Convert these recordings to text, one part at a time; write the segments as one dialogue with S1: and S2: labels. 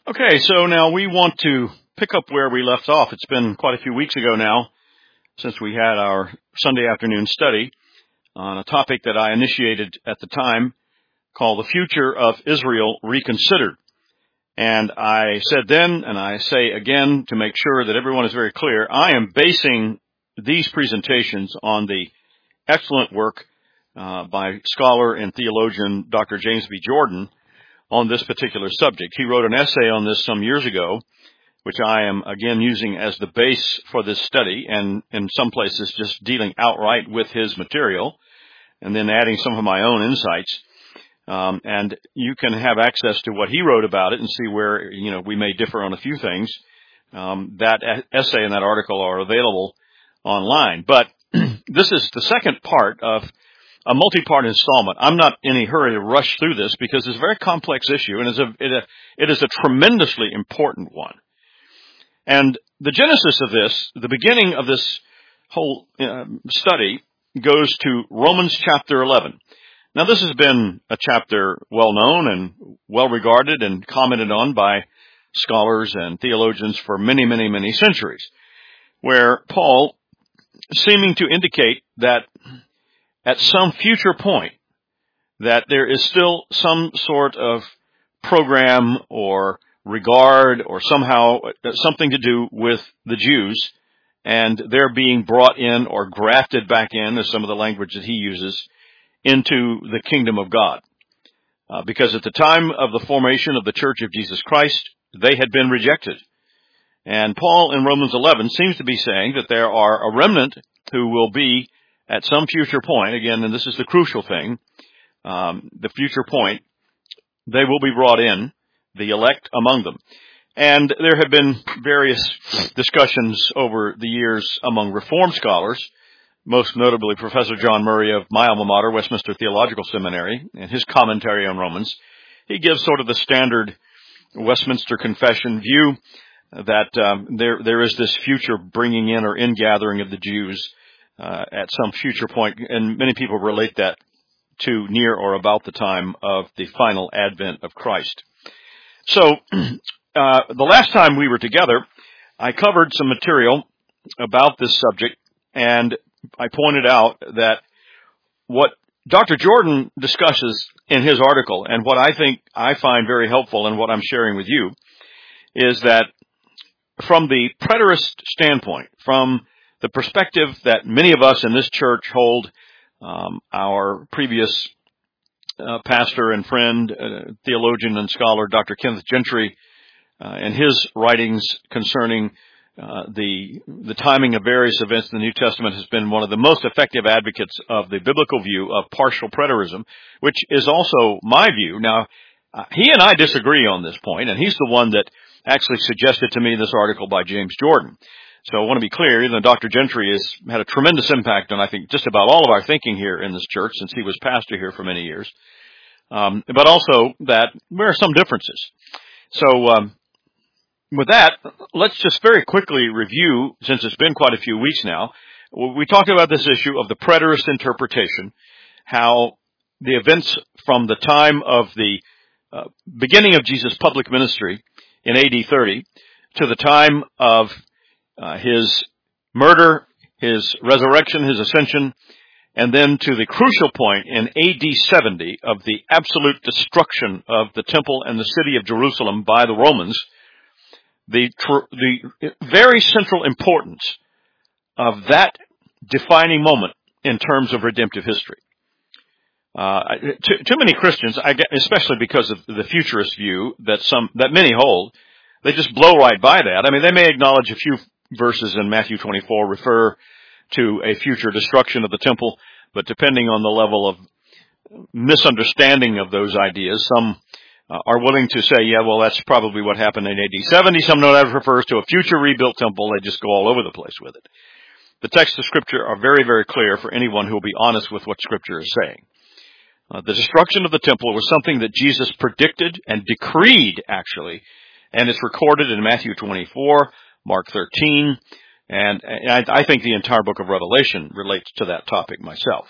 S1: Okay, so now we want to pick up where we left off. It's been quite a few weeks ago now since we had our Sunday afternoon study on a topic that I initiated at the time called The Future of Israel Reconsidered. And I said then, and I say again to make sure that everyone is very clear, I am basing these presentations on the excellent work by scholar and theologian Dr. James B. Jordan on this particular subject. He wrote an essay on this some years ago, which I am again using as the base for this study, and in some places just dealing outright with his material, and then adding some of my own insights. And you can have access to what he wrote about it and see where, we may differ on a few things. That essay and that article are available online. But this is the second part of a multi-part installment. I'm not in a hurry to rush through this because it's a very complex issue, and it is a tremendously important one. And the genesis of this, the beginning of this whole study, goes to Romans chapter 11. Now, this has been a chapter well known and well regarded and commented on by scholars and theologians for many, many, many centuries, where Paul, seeming to indicate that at some future point, that there is still some sort of program or regard or somehow something to do with the Jews, and they're being brought in or grafted back in, as some of the language that he uses, into the kingdom of God. Because at the time of the formation of the Church of Jesus Christ, they had been rejected. And Paul in Romans 11 seems to be saying that there are a remnant who will be at some future point, again, and this is the crucial thing, the future point, they will be brought in, the elect among them. And there have been various discussions over the years among Reformed scholars, most notably Professor John Murray of my alma mater, Westminster Theological Seminary, and his commentary on Romans. He gives sort of the standard Westminster Confession view that there is this future bringing in or ingathering of the Jews at some future point, and many people relate that to near or about the time of the final advent of Christ. So, the last time we were together, I covered some material about this subject, and I pointed out that what Dr. Jordan discusses in his article, and what I find very helpful and what I'm sharing with you, is that from the preterist standpoint, from the perspective that many of us in this church hold, our previous pastor and friend, theologian and scholar, Dr. Kenneth Gentry, and his writings concerning the timing of various events in the New Testament, has been one of the most effective advocates of the biblical view of partial preterism, which is also my view. Now, he and I disagree on this point, and he's the one that actually suggested to me this article by James Jordan. So I want to be clear, even though Dr. Gentry has had a tremendous impact on, I think, just about all of our thinking here in this church since he was pastor here for many years, but also that there are some differences. So with that, let's just very quickly review, since it's been quite a few weeks now, we talked about this issue of the preterist interpretation, how the events from the time of the beginning of Jesus' public ministry in AD 30 to the time of his murder, his resurrection, his ascension, and then to the crucial point in AD 70 of the absolute destruction of the temple and the city of Jerusalem by the Romans, the very central importance of that defining moment in terms of redemptive history. Too many Christians, especially because of the futurist view that many hold, they just blow right by that. I mean, they may acknowledge a few verses in Matthew 24 refer to a future destruction of the temple, but depending on the level of misunderstanding of those ideas, some are willing to say, yeah, well, that's probably what happened in AD 70. Some know that refers to a future rebuilt temple. They just go all over the place with it. The texts of Scripture are very, very clear for anyone who will be honest with what Scripture is saying. The destruction of the temple was something that Jesus predicted and decreed, actually, and it's recorded in Matthew 24, Mark 13, and I think the entire book of Revelation relates to that topic myself.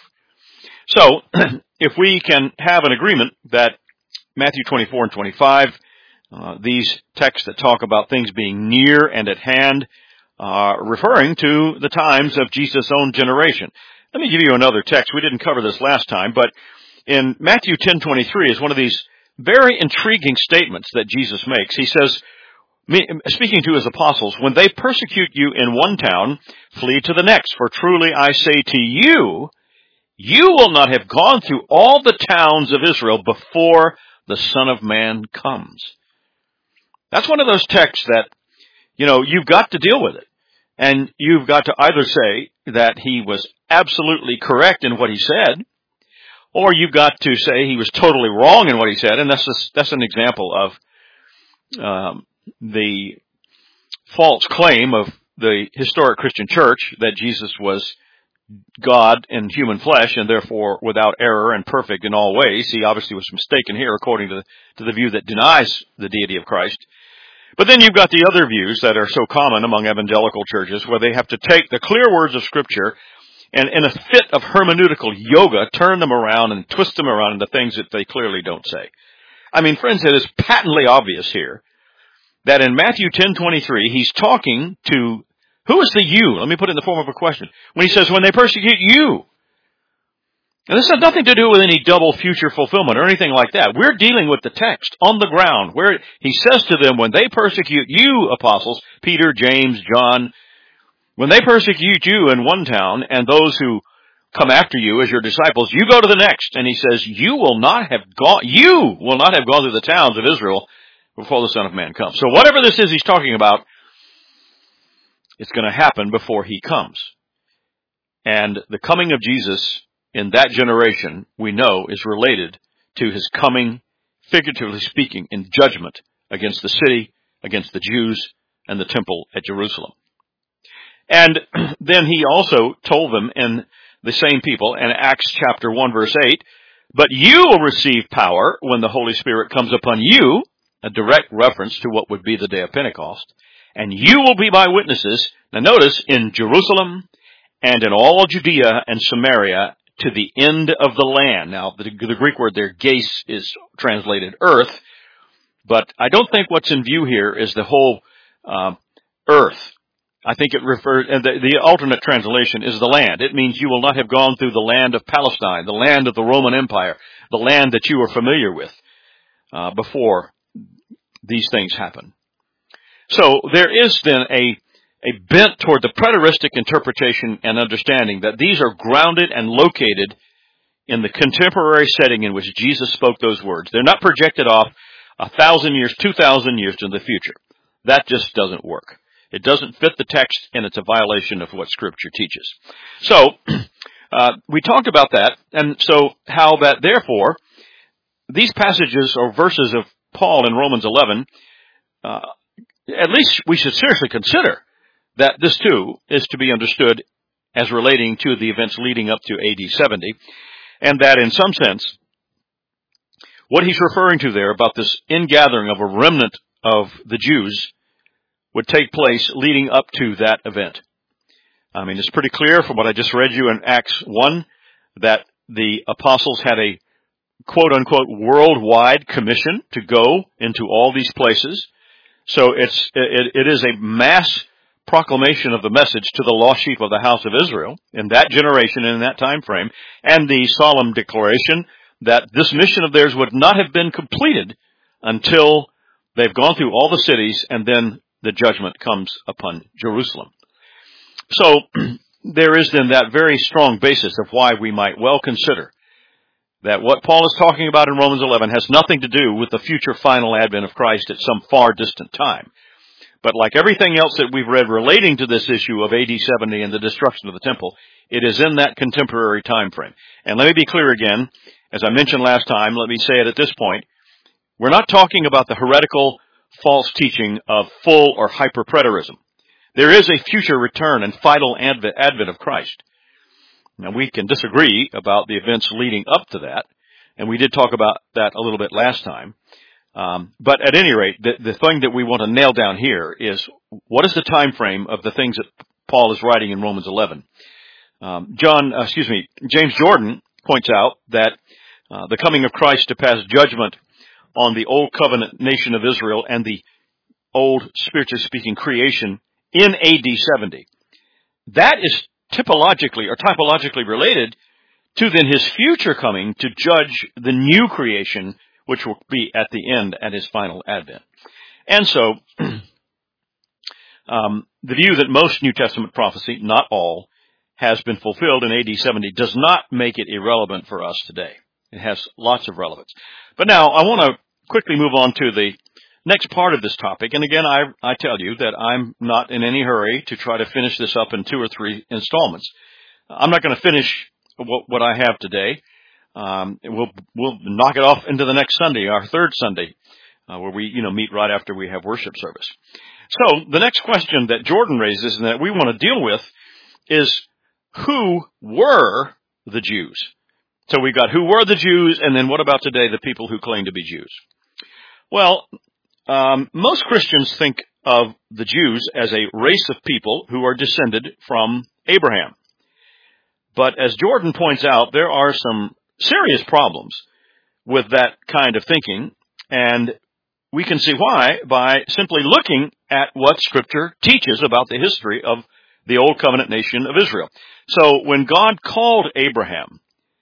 S1: So, if we can have an agreement that Matthew 24 and 25 these texts that talk about things being near and at hand, referring to the times of Jesus' own generation. Let me give you another text. We didn't cover this last time, but in Matthew 10:23 is one of these very intriguing statements that Jesus makes. He says, speaking to his apostles, "When they persecute you in one town, flee to the next. For truly I say to you, you will not have gone through all the towns of Israel before the Son of Man comes." That's one of those texts that, you've got to deal with it. And you've got to either say that he was absolutely correct in what he said, or you've got to say he was totally wrong in what he said. And that's an example of the false claim of the historic Christian church that Jesus was God in human flesh and therefore without error and perfect in all ways. He obviously was mistaken here according to the view that denies the deity of Christ. But then you've got the other views that are so common among evangelical churches where they have to take the clear words of Scripture and in a fit of hermeneutical yoga, turn them around and twist them around into things that they clearly don't say. I mean, friends, it is patently obvious here that in Matthew 10:23, he's talking to, who is the you? Let me put it in the form of a question. When he says, when they persecute you. And this has nothing to do with any double future fulfillment or anything like that. We're dealing with the text on the ground where he says to them, when they persecute you, apostles, Peter, James, John, when they persecute you in one town and those who come after you as your disciples, you go to the next. And he says, you will not have gone through the towns of Israel before the Son of Man comes. So whatever this is he's talking about, it's going to happen before he comes. And the coming of Jesus in that generation, we know, is related to his coming, figuratively speaking, in judgment against the city, against the Jews, and the temple at Jerusalem. And then he also told them in the same people in Acts chapter 1 verse 8, but you will receive power when the Holy Spirit comes upon you, a direct reference to what would be the day of Pentecost, and you will be my witnesses, now notice, in Jerusalem and in all Judea and Samaria to the end of the land. Now, the Greek word there, geis, is translated earth, but I don't think what's in view here is the whole earth. I think it refers, and the alternate translation is the land. It means you will not have gone through the land of Palestine, the land of the Roman Empire, the land that you are familiar with before these things happen. So there is then a bent toward the preteristic interpretation and understanding that these are grounded and located in the contemporary setting in which Jesus spoke those words. They're not projected off 1,000 years, 2,000 years to the future. That just doesn't work. It doesn't fit the text, and it's a violation of what Scripture teaches. So, we talked about that, and so how that, therefore, these passages or verses of Paul in Romans 11, at least we should seriously consider that this, too, is to be understood as relating to the events leading up to AD 70, and that in some sense, what he's referring to there about this ingathering of a remnant of the Jews would take place leading up to that event. I mean, it's pretty clear from what I just read you in Acts 1 that the apostles had a quote-unquote worldwide commission to go into all these places. So it is a mass proclamation of the message to the lost sheep of the house of Israel in that generation and in that time frame, and the solemn declaration that this mission of theirs would not have been completed until they've gone through all the cities and then the judgment comes upon Jerusalem. So there is then that very strong basis of why we might well consider that what Paul is talking about in Romans 11 has nothing to do with the future final advent of Christ at some far distant time. But like everything else that we've read relating to this issue of AD 70 and the destruction of the temple, it is in that contemporary time frame. And let me be clear again, as I mentioned last time, let me say it at this point, we're not talking about the heretical false teaching of full or hyper-preterism. There is a future return and final advent of Christ. Now, we can disagree about the events leading up to that, and we did talk about that a little bit last time. But at any rate, the thing that we want to nail down here is what is the time frame of the things that Paul is writing in Romans 11. James Jordan points out that the coming of Christ to pass judgment on the Old Covenant nation of Israel and the old, spiritually speaking, creation in AD 70. That is typologically related to then his future coming to judge the new creation, which will be at the end at his final advent. And so, the view that most New Testament prophecy, not all, has been fulfilled in AD 70 does not make it irrelevant for us today. It has lots of relevance. But now, I want to quickly move on to the next part of this topic. And again, I tell you that I'm not in any hurry to try to finish this up in 2 or 3 installments. I'm not going to finish what I have today. We'll knock it off into the next Sunday, our third Sunday, where we, meet right after we have worship service. So the next question that Jordan raises and that we want to deal with is, who were the Jews? So we've got who were the Jews, and then what about today, the people who claim to be Jews? Well, most Christians think of the Jews as a race of people who are descended from Abraham. But as Jordan points out, there are some serious problems with that kind of thinking, and we can see why by simply looking at what Scripture teaches about the history of the Old Covenant nation of Israel. So when God called Abraham,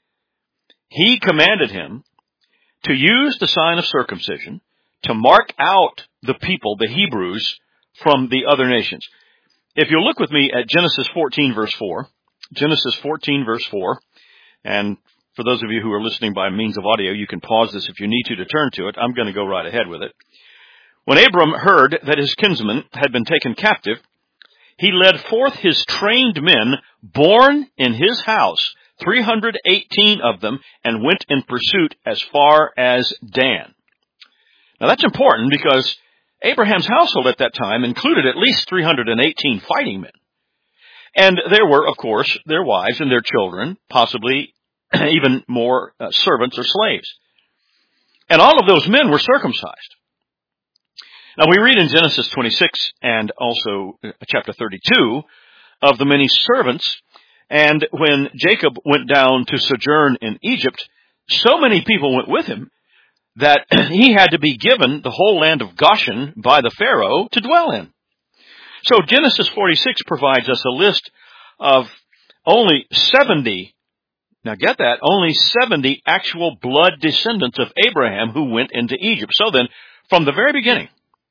S1: He commanded him to use the sign of circumcision to mark out the people, the Hebrews, from the other nations. If you'll look with me at Genesis 14, verse 4, Genesis 14, verse 4, and for those of you who are listening by means of audio, you can pause this if you need to turn to it. I'm going to go right ahead with it. When Abram heard that his kinsman had been taken captive, he led forth his trained men, born in his house, 318 of them, and went in pursuit as far as Dan. Now that's important because Abraham's household at that time included at least 318 fighting men. And there were, of course, their wives and their children, possibly even more servants or slaves. And all of those men were circumcised. Now we read in Genesis 26 and also chapter 32 of the many servants, and when Jacob went down to sojourn in Egypt, so many people went with him that he had to be given the whole land of Goshen by the Pharaoh to dwell in. So Genesis 46 provides us a list of only 70, now get that, only 70 actual blood descendants of Abraham who went into Egypt. So then, from the very beginning,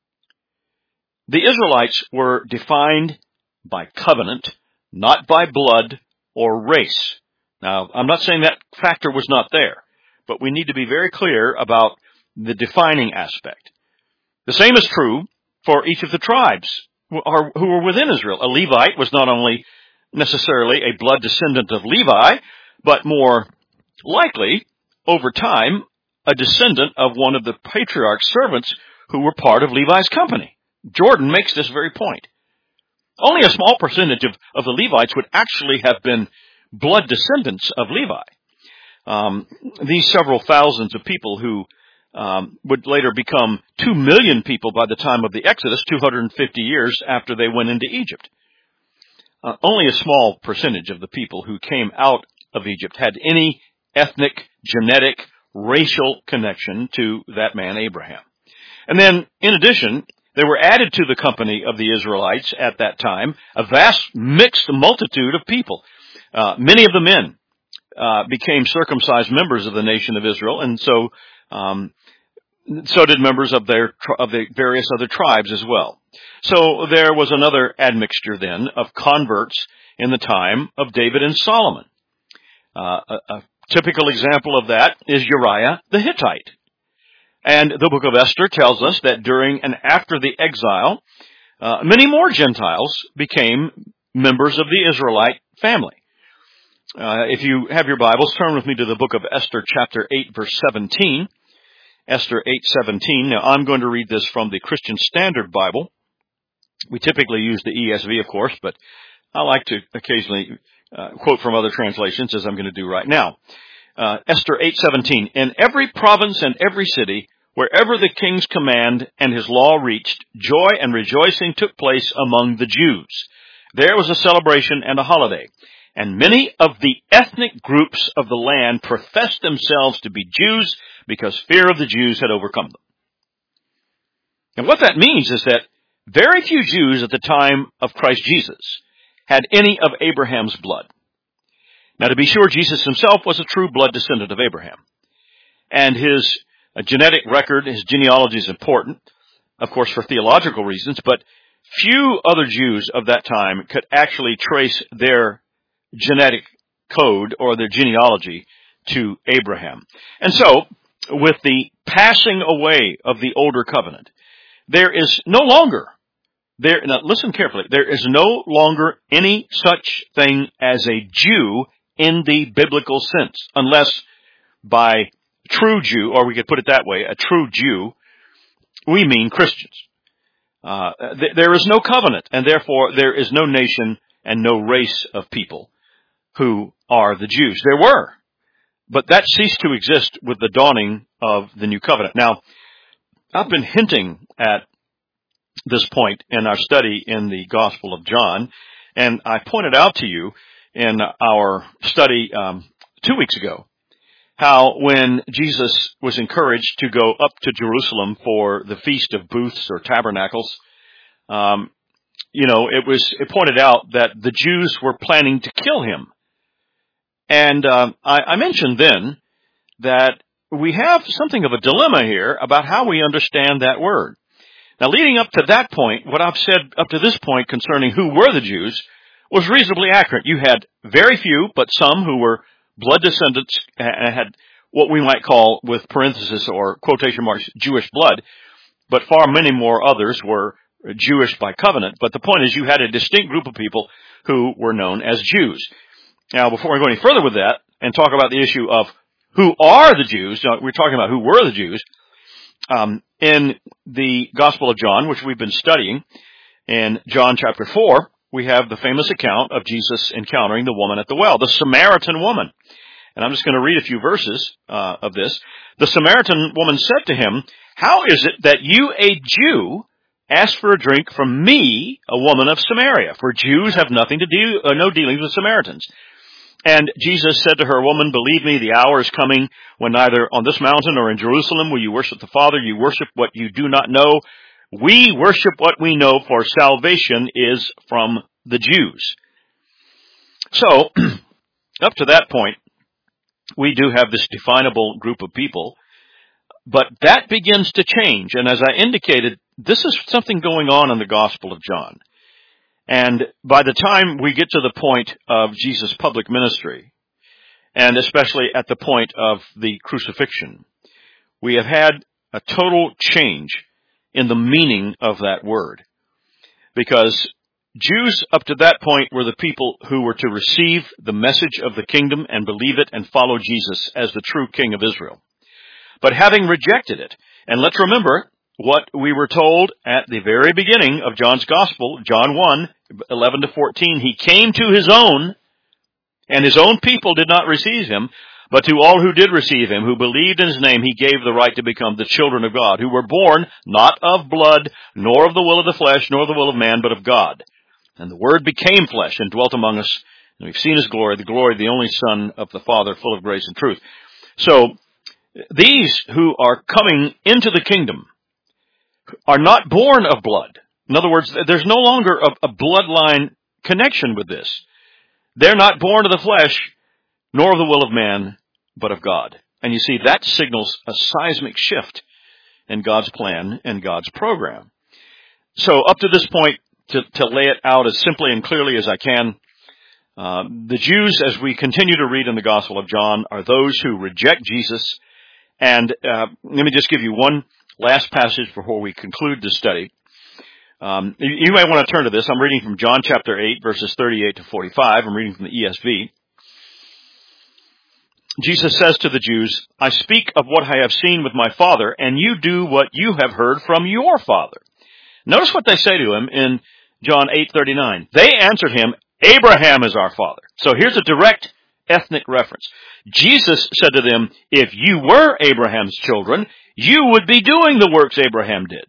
S1: the Israelites were defined by covenant, not by blood or race. Now, I'm not saying that factor was not there, but we need to be very clear about the defining aspect. The same is true for each of the tribes who were within Israel. A Levite was not only necessarily a blood descendant of Levi, but more likely, over time, a descendant of one of the patriarch's servants who were part of Levi's company. Jordan makes this very point. Only a small percentage of the Levites would actually have been blood descendants of Levi. These several thousands of people who would later become 2 million people by the time of the Exodus, 250 years after they went into Egypt. Only a small percentage of the people who came out of Egypt had any ethnic, genetic, racial connection to that man Abraham. And then, in addition, there were added to the company of the Israelites at that time a vast mixed multitude of people. Many of the men became circumcised members of the nation of Israel, and so did members of the various other tribes as well. So there was another admixture then of converts in the time of David and Solomon. A typical example of that is Uriah the Hittite. And the book of Esther tells us that during and after the exile, many more Gentiles became members of the Israelite family. If you have your Bibles, turn with me to the book of Esther, chapter 8, verse 17. Esther 8:17. Now, I'm going to read this from the Christian Standard Bible. We typically use the ESV, of course, but I like to occasionally quote from other translations, as I'm going to do right now. Esther 8:17. In every province and every city, wherever the king's command and his law reached, joy and rejoicing took place among the Jews. There was a celebration and a holiday. And many of the ethnic groups of the land professed themselves to be Jews, because fear of the Jews had overcome them. And what that means is that very few Jews at the time of Christ Jesus had any of Abraham's blood. Now, to be sure, Jesus himself was a true blood descendant of Abraham. And his genetic record, his genealogy is important, of course, for theological reasons, but few other Jews of that time could actually trace their genetic code or their genealogy to Abraham. And so, with the passing away of the older covenant, there is no longer, now listen carefully, there is no longer any such thing as a Jew in the biblical sense, unless by true Jew, or we could put it that way, a true Jew, we mean Christians. There is no covenant, and therefore there is no nation and no race of people who are the Jews. There were, but that ceased to exist with the dawning of the new covenant. Now, I've been hinting at this point in our study in the Gospel of John, and I pointed out to you in our study 2 weeks ago how when Jesus was encouraged to go up to Jerusalem for the Feast of Booths or Tabernacles, it pointed out that the Jews were planning to kill him. And I mentioned then that we have something of a dilemma here about how we understand that word. Now, leading up to that point, what I've said up to this point concerning who were the Jews was reasonably accurate. You had very few, but some who were blood descendants and had what we might call, with parenthesis or quotation marks, Jewish blood, but far many more others were Jewish by covenant. But the point is, you had a distinct group of people who were known as Jews. Now, before we go any further with that and talk about the issue of who are the Jews, we're talking about who were the Jews, in the Gospel of John, which we've been studying, in John chapter 4, we have the famous account of Jesus encountering the woman at the well, the Samaritan woman. And I'm just going to read a few verses of this. The Samaritan woman said to him, "How is it that you, a Jew, ask for a drink from me, a woman of Samaria? For Jews have nothing to do, no dealings with Samaritans." And Jesus said to her, "Woman, believe me, the hour is coming when neither on this mountain or in Jerusalem will you worship the Father. You worship what you do not know. We worship what we know, for salvation is from the Jews." So, up to that point, we do have this definable group of people, but that begins to change. And as I indicated, this is something going on in the Gospel of John. And by the time we get to the point of Jesus' public ministry, and especially at the point of the crucifixion, we have had a total change in the meaning of that word. Because Jews up to that point were the people who were to receive the message of the kingdom and believe it and follow Jesus as the true King of Israel. But having rejected it, and let's remember what we were told at the very beginning of John's Gospel, John 1, 11 to 14, he came to his own, and his own people did not receive him, but to all who did receive him, who believed in his name, he gave the right to become the children of God, who were born not of blood, nor of the will of the flesh, nor the will of man, but of God. And the Word became flesh and dwelt among us, and we've seen his glory, the glory of the only Son of the Father, full of grace and truth. So, these who are coming into the kingdom are not born of blood. In other words, there's no longer a bloodline connection with this. They're not born of the flesh, nor of the will of man, but of God. And you see, that signals a seismic shift in God's plan and God's program. So up to this point, to lay it out as simply and clearly as I can, the Jews, as we continue to read in the Gospel of John, are those who reject Jesus. And let me just give you one last passage before we conclude the study. You may want to turn to this. I'm reading from John chapter 8, verses 38 to 45. I'm reading from the ESV. Jesus says to the Jews, "I speak of what I have seen with my Father, and you do what you have heard from your father." Notice what they say to him in John 8:39. They answered him, "Abraham is our father." So here's a direct ethnic reference. Jesus said to them, "If you were Abraham's children, you would be doing the works Abraham did."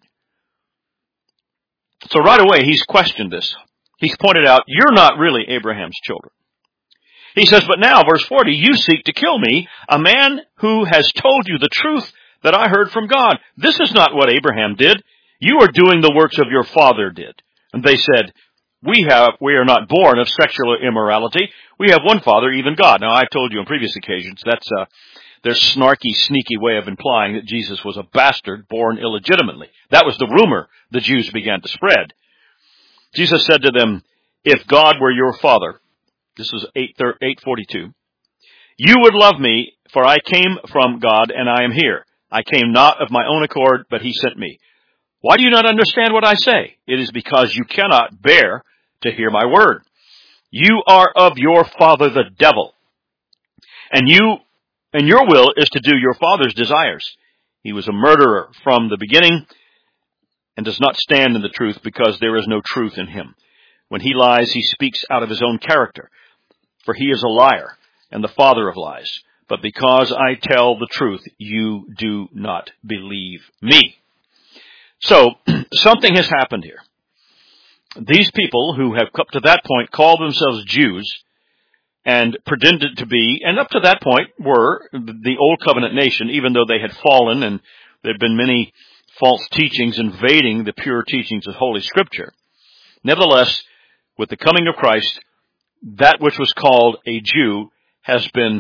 S1: So right away, he's questioned this. He's pointed out, you're not really Abraham's children. He says, but now, verse 40, you seek to kill me, a man who has told you the truth that I heard from God. This is not what Abraham did. You are doing the works of your father did. And they said, we are not born of sexual immorality. We have one Father, even God. Now, I've told you on previous occasions, that's their snarky, sneaky way of implying that Jesus was a bastard born illegitimately. That was the rumor the Jews began to spread. Jesus said to them, if God were your Father, this is 8:42, you would love me, for I came from God and I am here. I came not of my own accord, but he sent me. Why do you not understand what I say? It is because you cannot bear to hear my word. You are of your father the devil, and your will is to do your father's desires. He was a murderer from the beginning and does not stand in the truth because there is no truth in him. When he lies, he speaks out of his own character, for he is a liar and the father of lies. But because I tell the truth, you do not believe me. So, something has happened here. These people who have up to that point called themselves Jews and pretended to be, and up to that point were the Old Covenant nation, even though they had fallen and there had been many false teachings invading the pure teachings of Holy Scripture. Nevertheless, with the coming of Christ, that which was called a Jew has been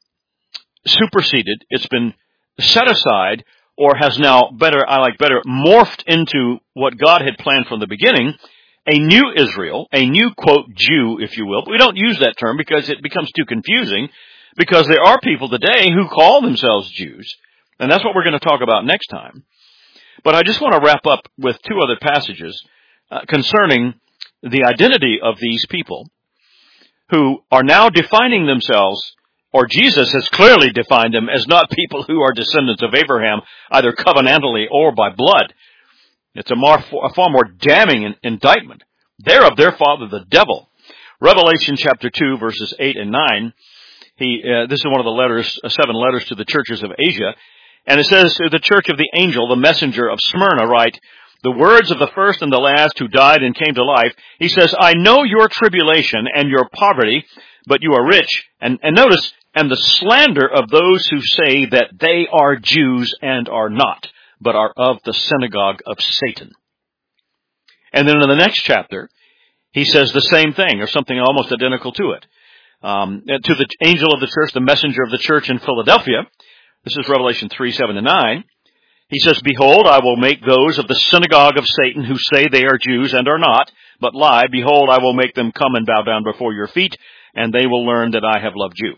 S1: superseded. It's been set aside, or has now morphed into what God had planned from the beginning, a new Israel, a new, quote, Jew, if you will. But we don't use that term because it becomes too confusing, because there are people today who call themselves Jews, and that's what we're going to talk about next time. But I just want to wrap up with two other passages concerning the identity of these people who are now defining themselves, or Jesus has clearly defined them as not people who are descendants of Abraham, either covenantally or by blood. It's a far more damning indictment. They're of their father, the devil. Revelation chapter 2, verses 8 and 9. This is one of the letters, 7 letters to the churches of Asia. And it says, to the church of the angel, the messenger of Smyrna, write, the words of the first and the last who died and came to life. He says, I know your tribulation and your poverty, but you are rich. And notice, and the slander of those who say that they are Jews and are not, but are of the synagogue of Satan. And then in the next chapter, he says the same thing, or something almost identical to it. To the angel of the church, the messenger of the church in Philadelphia, this is Revelation 3, 7 and 9. He says, behold, I will make those of the synagogue of Satan who say they are Jews and are not, but lie. Behold, I will make them come and bow down before your feet, and they will learn that I have loved you.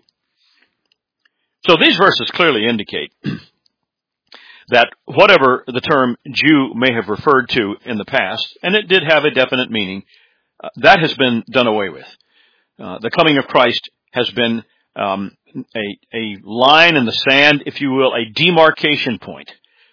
S1: So these verses clearly indicate that whatever the term Jew may have referred to in the past, and it did have a definite meaning, that has been done away with. The coming of Christ has been a line in the sand, if you will, a demarcation point.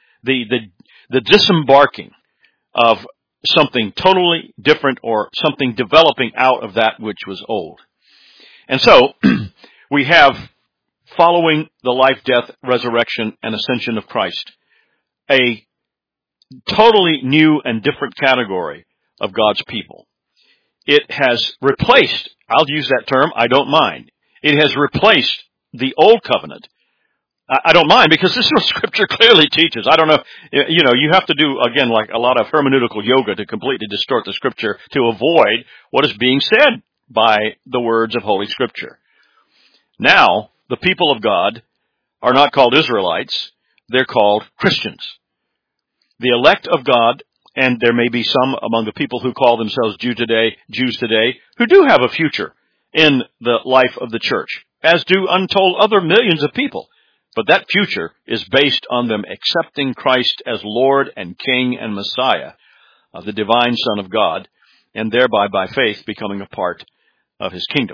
S1: The disembarking of something totally different, or something developing out of that which was old. And so, we have, following the life, death, resurrection, and ascension of Christ, a totally new and different category of God's people. It has replaced, I'll use that term, I don't mind. It has replaced the old covenant. I don't mind, because this is what Scripture clearly teaches. I don't know, you have to do, again, like a lot of hermeneutical yoga to completely distort the Scripture to avoid what is being said by the words of Holy Scripture. Now, the people of God are not called Israelites, they're called Christians. The elect of God, and there may be some among the people who call themselves Jews today, who do have a future in the life of the church, as do untold other millions of people. But that future is based on them accepting Christ as Lord and King and Messiah of the divine Son of God, and thereby by faith becoming a part of his kingdom.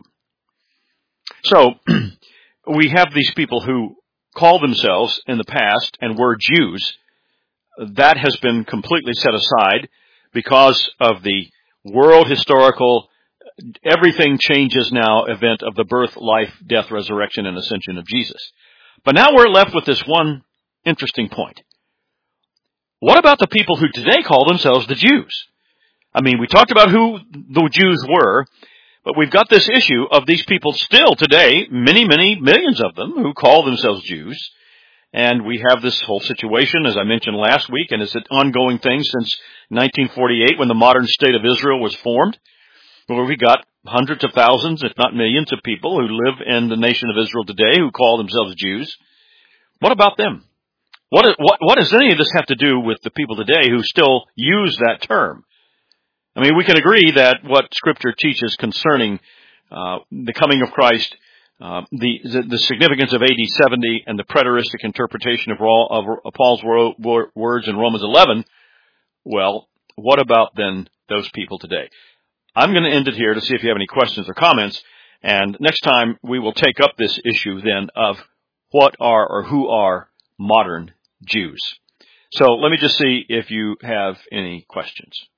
S1: So, we have these people who call themselves in the past and were Jews. That has been completely set aside because of the world historical, everything changes now event of the birth, life, death, resurrection, and ascension of Jesus. But now we're left with this one interesting point. What about the people who today call themselves the Jews? I mean, we talked about who the Jews were, But we've got this issue of these people still today, many, many millions of them who call themselves Jews. And we have this whole situation, as I mentioned last week, and it's an ongoing thing since 1948 when the modern state of Israel was formed, where we got hundreds of thousands, if not millions, of people who live in the nation of Israel today who call themselves Jews. What about them? What does any of this have to do with the people today who still use that term? I mean, we can agree that what Scripture teaches concerning the coming of Christ, the significance of AD 70 and the preteristic interpretation of Paul's words in Romans 11, well, what about then those people today? I'm going to end it here to see if you have any questions or comments, and next time we will take up this issue then of what are or who are modern Jews. So let me just see if you have any questions.